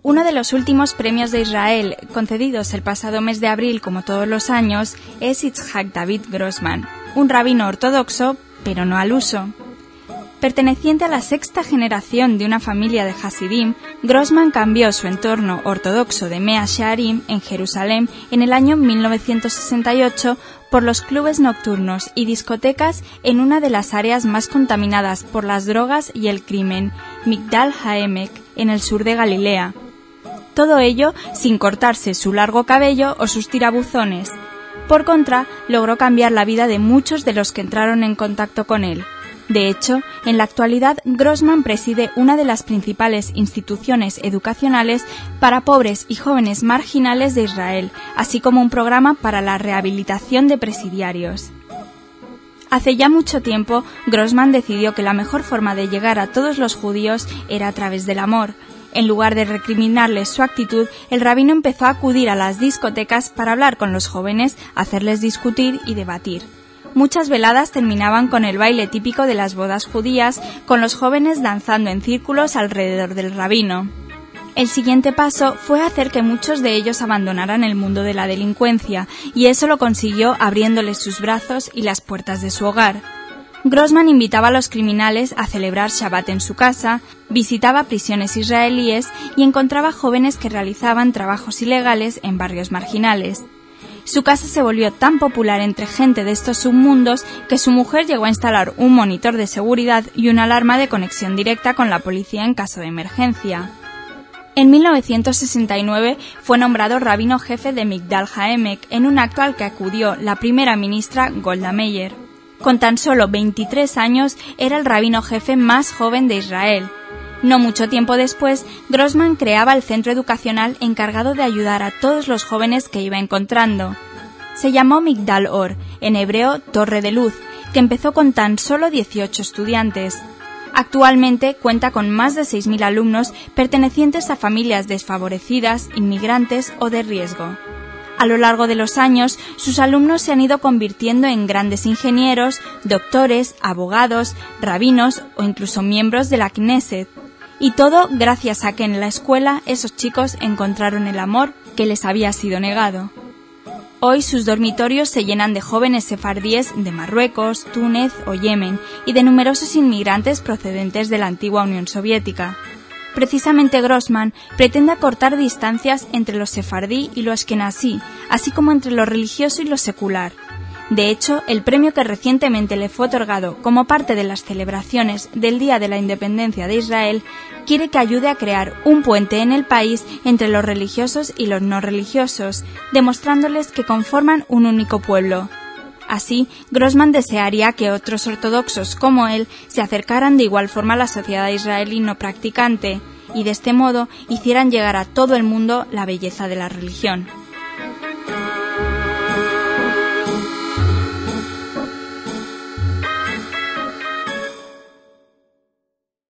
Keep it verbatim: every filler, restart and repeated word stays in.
Uno de los últimos premios de Israel, concedidos el pasado mes de abril como todos los años, es Yitzhak David Grossman, un rabino ortodoxo, pero no al uso. Perteneciente a la sexta generación de una familia de Hasidim, Grossman cambió su entorno ortodoxo de Mea Shearim en Jerusalén en el año mil novecientos sesenta y ocho por los clubes nocturnos y discotecas en una de las áreas más contaminadas por las drogas y el crimen, Migdal HaEmek, en el sur de Galilea. Todo ello sin cortarse su largo cabello o sus tirabuzones. Por contra, logró cambiar la vida de muchos de los que entraron en contacto con él. De hecho, en la actualidad, Grossman preside una de las principales instituciones educacionales para pobres y jóvenes marginales de Israel, así como un programa para la rehabilitación de presidiarios. Hace ya mucho tiempo, Grossman decidió que la mejor forma de llegar a todos los judíos era a través del amor. En lugar de recriminarles su actitud, el rabino empezó a acudir a las discotecas para hablar con los jóvenes, hacerles discutir y debatir. Muchas veladas terminaban con el baile típico de las bodas judías, con los jóvenes danzando en círculos alrededor del rabino. El siguiente paso fue hacer que muchos de ellos abandonaran el mundo de la delincuencia, y eso lo consiguió abriéndoles sus brazos y las puertas de su hogar. Grossman invitaba a los criminales a celebrar Shabbat en su casa, visitaba prisiones israelíes y encontraba jóvenes que realizaban trabajos ilegales en barrios marginales. Su casa se volvió tan popular entre gente de estos submundos que su mujer llegó a instalar un monitor de seguridad y una alarma de conexión directa con la policía en caso de emergencia. En mil novecientos sesenta y nueve fue nombrado rabino jefe de Migdal HaEmek en un acto al que acudió la primera ministra Golda Meir. Con tan solo veintitrés años era el rabino jefe más joven de Israel. No mucho tiempo después, Grossman creaba el centro educacional encargado de ayudar a todos los jóvenes que iba encontrando. Se llamó Migdal Or, en hebreo Torre de Luz, que empezó con tan solo dieciocho estudiantes. Actualmente cuenta con más de seis mil alumnos pertenecientes a familias desfavorecidas, inmigrantes o de riesgo. A lo largo de los años, sus alumnos se han ido convirtiendo en grandes ingenieros, doctores, abogados, rabinos o incluso miembros de la Knesset. Y todo gracias a que en la escuela esos chicos encontraron el amor que les había sido negado. Hoy sus dormitorios se llenan de jóvenes sefardíes de Marruecos, Túnez o Yemen y de numerosos inmigrantes procedentes de la antigua Unión Soviética. Precisamente Grossman pretende acortar distancias entre lo sefardí y lo ashkenazí, así como entre lo religioso y lo secular. De hecho, el premio que recientemente le fue otorgado como parte de las celebraciones del Día de la Independencia de Israel quiere que ayude a crear un puente en el país entre los religiosos y los no religiosos, demostrándoles que conforman un único pueblo. Así, Grossman desearía que otros ortodoxos como él se acercaran de igual forma a la sociedad israelí no practicante y de este modo hicieran llegar a todo el mundo la belleza de la religión.